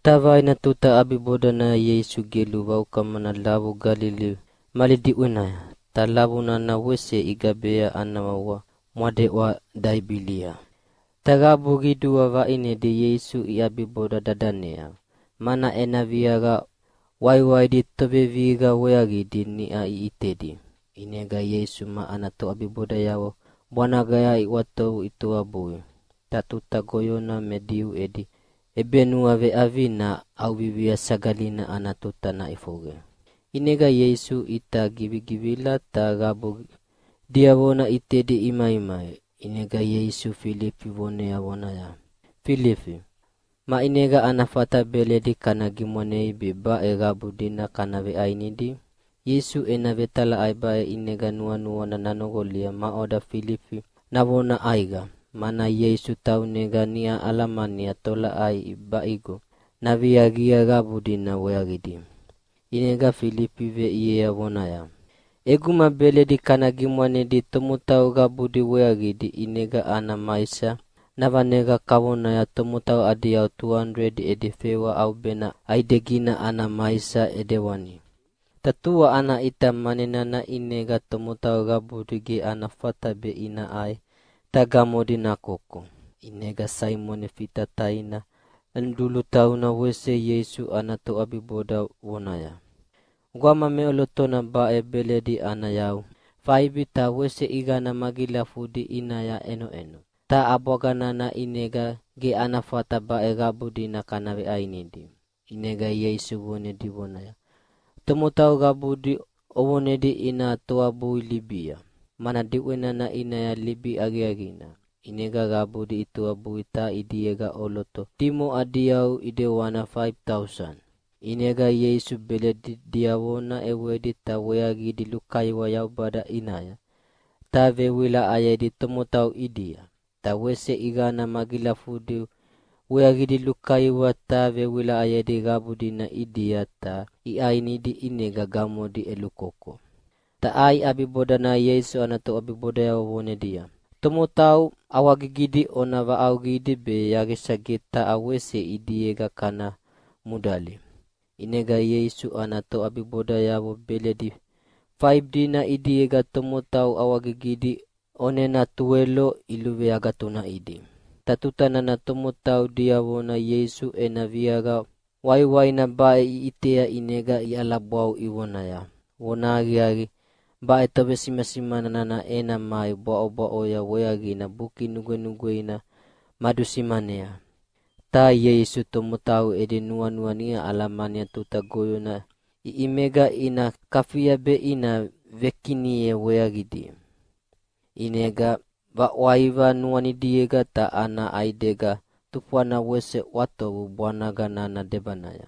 Tavai na tuta abiboda na Yesu gelu wau kamana labu Galili malidi unaya. Ta labu na wese igabea anamawa mwade wa daibilia. Tagabu gidua wa ini di Yesu iabiboda dadanea. Mana ena viaga wai di tobe viga weagi di ni a itedi. Inega Yesu ma anato abiboda yawo. Bwana gaya iwato itu abui. Tatuta goyona mediu edi. Ebenu ave avina au bibia sagalina anatuta na ifoge. Inega Yesu ita gibigibila tagabu diawona itedi imai. Inega Yesu Filipi wone awona ya. Filipi. Ma inega anafata beledi kana gimone biba egabu dina kana ve ainidi. Yesu enavetala aiba inega nuwa na nanogolia maoda Filipi nabona aiga. Mana Yesu tau nega nia alamania tola ai ibaigo. Naviagia gabu dina weagidi. Inega Filipi ve iye awona ya. Eguma beledi kana gimone di tomutau gabu di weagidi inega ana maisa. Navanega kawona ya tomutau adi au 200 edefewa au bena aidegina ana maisa edewani. Tatua ana ita manenana inega tomutau gabu dige ana fata be ina ai. Tagamo dinakoko. Inega Simon fita taina. Endulu tauna wese Yesu anato abiboda wonaya. Guama meolotona bae beledi anayau. Faibita wese igana magila fudi inaya eno. Ta abogana na inega ge anafata bae gabudi na kanawe ainidi. Inega Yesu wonedi wonaya. Tomotau gabudi owonedi ina toa bui Libya. Mana diwena na inaya Libi agi-agina. Inega gabudi itu abuita idiega oloto. Timo adiau idewana 5,000. Inega Yesu bele diawona ewedi ta weagi dilukai wayau bada inaya. Ta vewila ayedi tomotau idia. Ta wese igana magila fudi weagi dilukai wa ta vewila ayedi gabudi na idia ta iaini di inega gamo di elukoko. Ta ai abiboda na Yesu anato abiboda ya wone dia. Tomotau awagigidi ona au gidi be yagi sagita awese idiega kana mudali. Inega Yesu anato abiboda ya beledi 5 dina idiega tomotau awagigidi onena tuelo iluwe agatuna idi. Tatutana na tomotau dia wona Yesu enaviaga wai na bae itea inega ialabwau iwona ya. Wona agi bae tobe sima na ena mai bao ya weagi na buki nugwe na madusimanea. Ta Yesu tomotau ede nuwa nia alamania tuta goyo na iimega ina kafia be ina vekinie weagidi. Inega waiva nuwani diega ta ana aidega tupwana wese wato bwana ganana debanaya.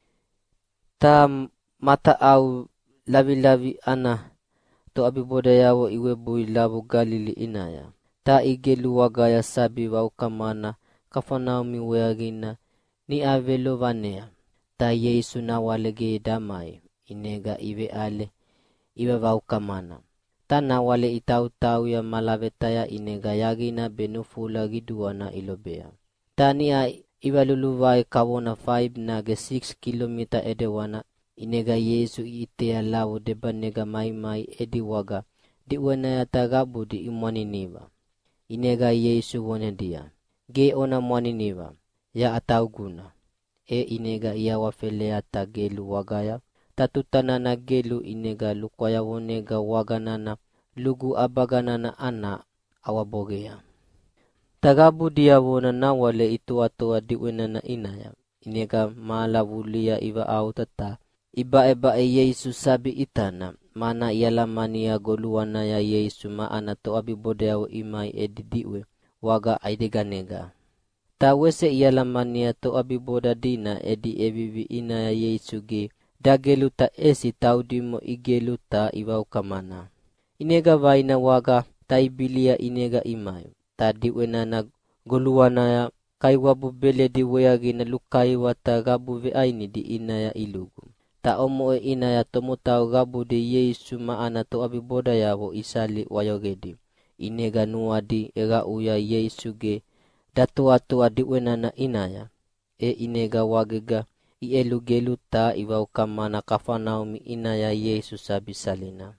Ta mata au lavi ana to abiboda yawo iwe bui labu Galili inaya. Ta igelu wagaya sabi wau kamana kafanami weagina ni avelo vanea. Ta Yesu na walege damai inega iwe ale iwe wau kamana. Ta na wale itau ya malavetaya inega yagina benufula giduana ilobea. Ta ni iwe luluwai kawona 5 nage 6 kilomita edewana. Inega Yesu itea lawo deba nega mai edi waga. Di wana ya tagabu di imwani niwa. Inega Yesu wane dia. Ge ona mwani niwa. Ya atau guna. Inega iya wafele ata gelu wagaya. Tatutana na gelu inega lukwaya wonega waganana. Lugu abaganana ana awabogea. Tagabu dia wana na wale itu atoa di wana na inaya. Inega malavulia iwa au tata. Iba Yesu sabi itana. Mana ialamania goluana ya Yesu maana to abibodeo imai edidiwe. Waga aideganega. Ta wese ialamania to abiboda dina edi evivi ina ya Yesu ge. Dagelu ta esi taudimo igelu ta iwau kamana. Inega vaina waga taibilia inega imai. Ta diwena na goluana ya kaiwabu bele di weagi na lukai wata gabu ve aini di ina ya ilugu. Ta omo ina ya tomotau gabu di Yesu maana to abiboda yawo isali wayogedi. Inega nuadi ega uya Yesu ge. Datu atu adi wena na ina ya. inega wagega ielugelu ta iwau kamana Kafarnaum inaya Yesus abisalina.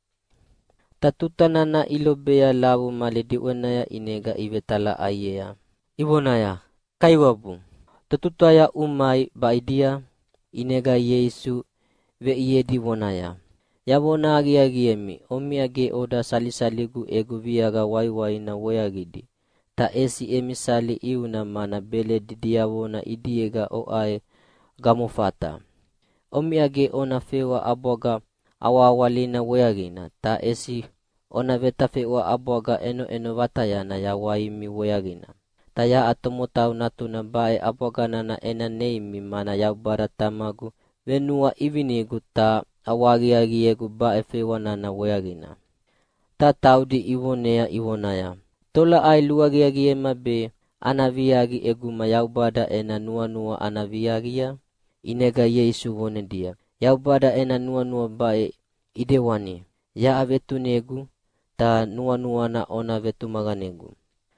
Tatutana na ilobea labu maledi wenaya inega ivetala ayea. Ibonaya, kaiwabu. Tatutaya umai baidia inega Yesu ve iedi wonaya. Yabona agi omi age oda salisaligu egu viaga waiwai na weagidi. Ta esi emisali iuna mana bele didiawona idiega oae gamufata. Omi age ona fewa aboga awawalina weagina. Ta esi ona veta fewa aboga eno watayana ya waimi weagina. Ta ya atomotau natuna bae aboga na ena neimi mana ya baratamagu venua ivinigu ta awagi-agi bae fewa nana weagina. Ta taudi iwonaya. Tola ai luagi-agi mabe anaviagi eguma yaubada ena nua anaviagia inega Yesu wone dia. Yaubada ena nua bae idewani. Ya avetunegu ta nua na ona vetumaganegu.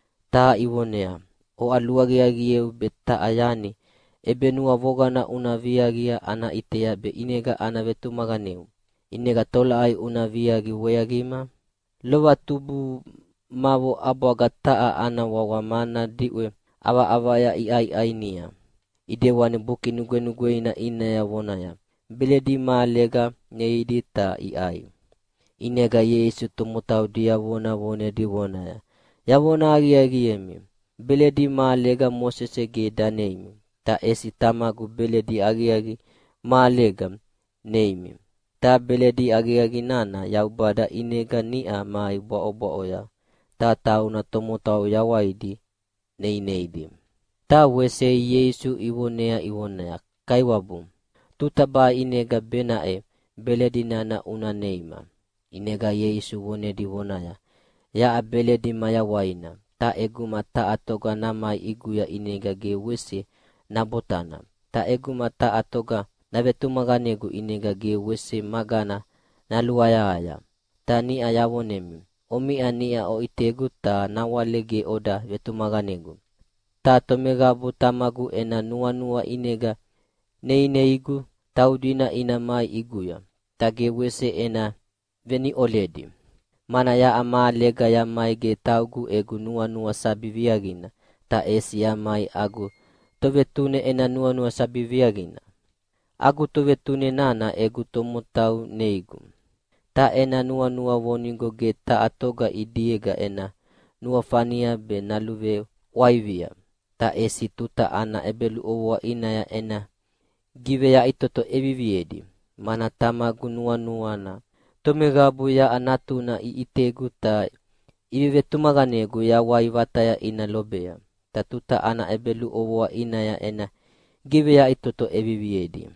Ta iwonea. O aluagi-agi beta ayani. Ebe nua vogana unaviagia ana itea be inega ana vetumaganeu. Inega tola ai unaviagi weagima. Lowa tubu mawo aboga taa ana wawamana diwe awa-awaya ai nia. Idewani buki nugue ina ya wonaya. Biledi maalega neidi ta ai. Inega Yesu tumutau dia wone di wonaya. Ya wona agi emi. Biledi maalega Mosesege daneimi. Ta esi tamagu beledi agi maalega neimi. Ta beledi agi nana yaubada inega nia mai bo'o ya. Ta tau na tomotau yawaidi neidi. Ta wese Yesu iwonea kaiwabu. Tutaba inega benae beledi nana una neima. Inega Yesu wone di wonaya. Ya abeledi maya waina. Ta eguma ta atoga namai iguya inega ge wese nabotana. Ta eguma ta atoga na vetumaganegu inega ge wese magana na luaya. Ta ni ayawonemi. Omi ania o itegu ta nawalege oda vetumaganegu. Ta tomegabu tamagu ena nua inega neineigu taudina ina mai iguya. Ta ge wese ena veni oledi. Mana ya ama lega ya mai ge taugu egu nua sabiviagina. Ta esi ya mai agu tovetune ena nua sabiviagina. Agu tovetune nana egu tomutau neigu. Ta ena nua woningo ge ta atoga idiega ena nua fania be naluve waivia. Ta esi tuta ana ebelu owa inaya ena give ya itoto eviviedi. Mana tamagu nua na. Tomegabu ya anatuna itegu ta ivetumaganegu ya waivataya ina lobea. Ta tuta ana ebelu owa inaya ena give ya itoto eviviedi.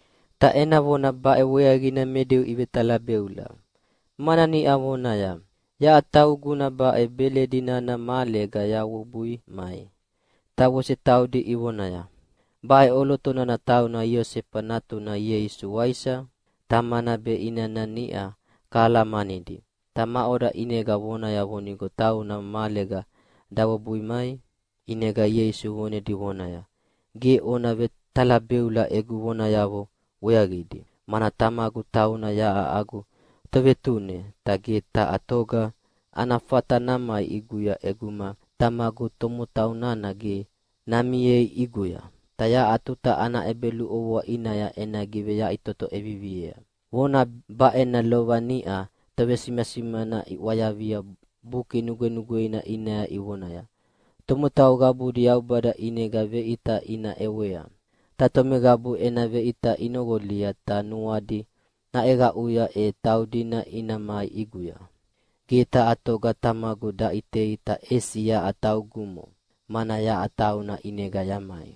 Ta ena wona bae weagina medeu ivetala beula. Mana ni awona ya. Ya atau guna bae beledina na malega ya wubui mai. Ta wose taudi iwona ya. Bae olotona na tau na Yosepa natu na Yesu waisa. Tamana be inana nia kalamanidi. Tama ora inega wona ya wonigo tau na malega dawabui mai. Inega Yesu wone di wona ya. Ge ona vetala beula egu wona yawo weagidi. Mana tamagu tau na ya agu tovetune tage ta atoga anafata namai iguya eguma tamagu tomu tau nana ge namie iguya. Taya atuta ana ebelu owa inaya ena give ya itoto evivia. Wona baena lovania tovesimana iwayavia buki nugue ina inaya iwonaya. Tomu tau gabu diaubada inega veita ina ewea. Tatome gabu ena veita inogolia ta nuadi na ega uya taudina ina mai iguya. Kita atoga tamagu da iteita esia atau gumo. Mana ya atau na inega yamai.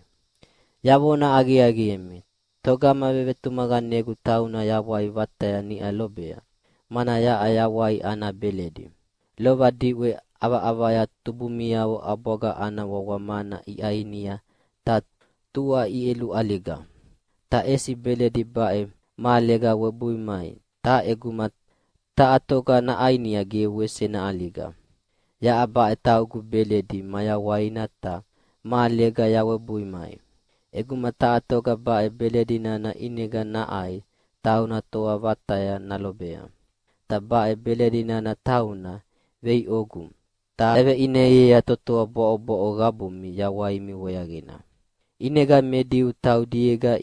Yawona agi emi. Toga mavevetumaganegu tau na yawai vataya ni alobea. Mana ya ayawai ana beledi. Loba diwe awa-awaya tubumiawo aboga ana wawamana iainia ta tua ielu aliga. Ta esi beledi bae malega webui mai. Ta eguma ta atoga na ainia ge wese na aliga. Ya aba etaugu beledi maya waina ta malega ya webui mai. Eguma taatoga bae beledina na inega na ai tauna toa vataya nalobea. Ta bae beledina na tauna vei ogu. Ta eve ine ya totoa bo'o gabumi ya waimi wayagina. Inega mediu tau diega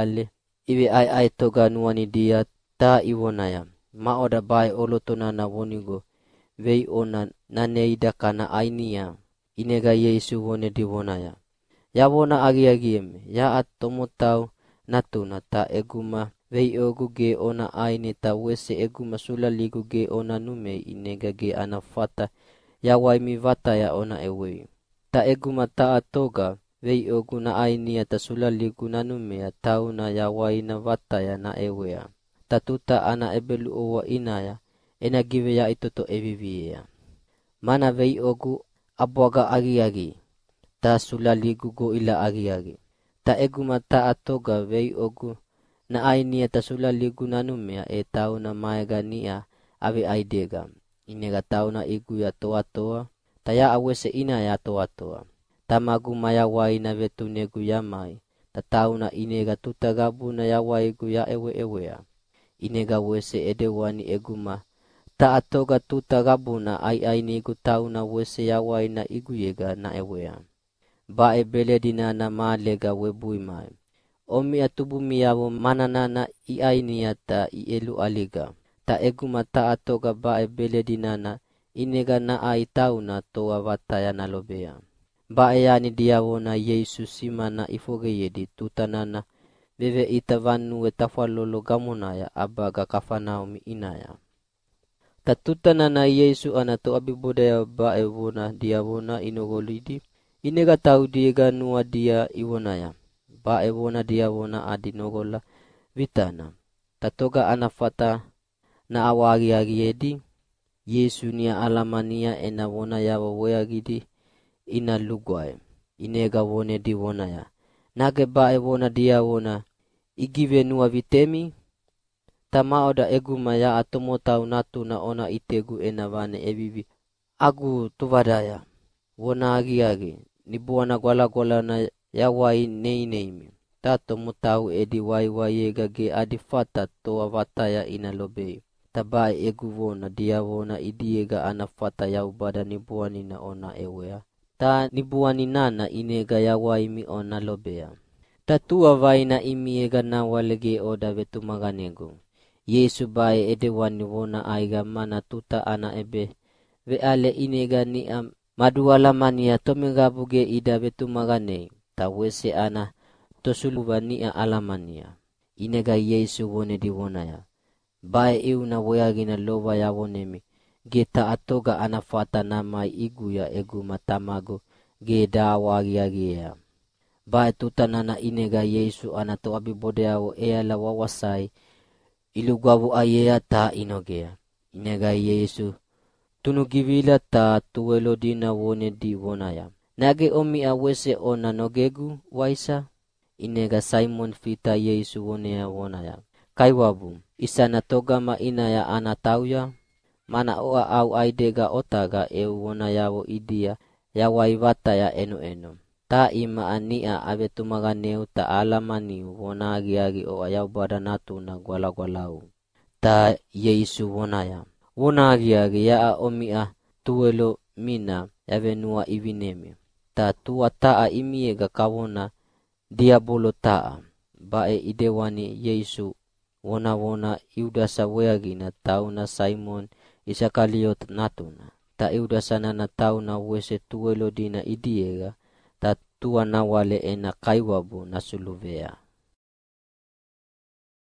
ive ai toga nuani dia ta iwonaya. Maoda bae olotona na wonigo vei ona naneida kana ainia. Inega Yesu wone diwonaya. Ya wona agi ya atomo tau natuna ta eguma vei ogu ge ona aini ta wese eguma sulaligu ge ona nume inega ge anafata ya waimi vata ya ona ewe. Ta eguma ta atoga vei ogu na aini ta sulaligu na nume ya tauna ya waina vata ya na ewea. Ta tuta ana ebelu owa inaya ena give ya itoto evivia. Mana vei ogu abuaga agi. Ta sulaligu go ila agi. Ta eguma ta atoga vei ogu na aini ta sulaligu na numea tauna maega nia ave aidega. Inega tauna igu ya toa. Ta ya awese ina ya toa. Ta magu maya waina vetunegu ya mai. Ta tauna inega tuta gabuna ya waigu ya ewea. Inega wese edewani eguma. Ta atoga tuta gabuna ai nigu tauna wese ya waina igu yega na ewea. Bae beledina na malega webui mai. Omi atubumi yabo mananana iaini ta ielu aliga. Ta eguma ta atoga bae beledina na inega na ai tauna toa vataya nalobea. Bae yani diawona Yesu simana ifoge yedi tutanana veve ita vanu tafalolo gamunaya abaga Kafarnaum inaya. Ta tutanana Yesu ana to abibodaya bae wona diawona inogolidi. Inega tau diega nua dia iwonaya. Bae wona dia wona adinogola vitana. Tatoga anafata na awagi edi. Yesu nia alamania ena wona yawa weagidi ina lugwae. Inega wone di wonaya. Nage bae wona dia wona igive nua vitemi. Tamaoda eguma ya atomo tau natu na ona itegu ena vane evivi. Agu tuvadaya. Wona agi. Nibuana gwala na ya wai neimi. Tato mutau edi wai yega ge adifata toa vataya ina lobe. Tabai egu wona dia wona idiega anafata ya ubada nibuani na ona ewea. Ta nibuani nana inega ya wai mi ona lobea. Tatua vaina imiega na walege oda vetumaganegu. Yesu bae edewani wona aiga mana tuta ana ebe. Veale inega ni maduala mania tomegabuge ida vetumagane. Ta wese ana tosuluba nia alamania. Inega Yesu wone di wonaya. Bae iuna weagina loba ya wonemi. Geta atoga anafata namai iguya egu matamago. Ge dawagi agia. Bae tutanana inega Yesu ana to abibodeao eala wawasai. Ilugwabu ayea ta inogea. Inega Yesu tunugivila ta tuwelo dina wone di wonaya. Nage omi awese ona nogegu waisa. Inega Simon fita Yesu wonea wonaya. Kaiwabu isana toga ma inaya anatauya. Mana oa au aidega otaga wonaya wo idia ya waivata ya eno. Ta ima ania avetumaganeu ta alamani wona agi oa ya badanatu na gwala. Ta Yesu wonaya. Wona agi ya omia tuwelo mina yavenua ivinemi. Ta tua taa imiega kawona diabolo taa. Bae idewani Yesu wona iudasa weagina tauna Simon Isakaliot natuna. Ta iudasana na tauna wese tuwelo dina idiega. Ta tua nawale ena kaiwabu na suluvea.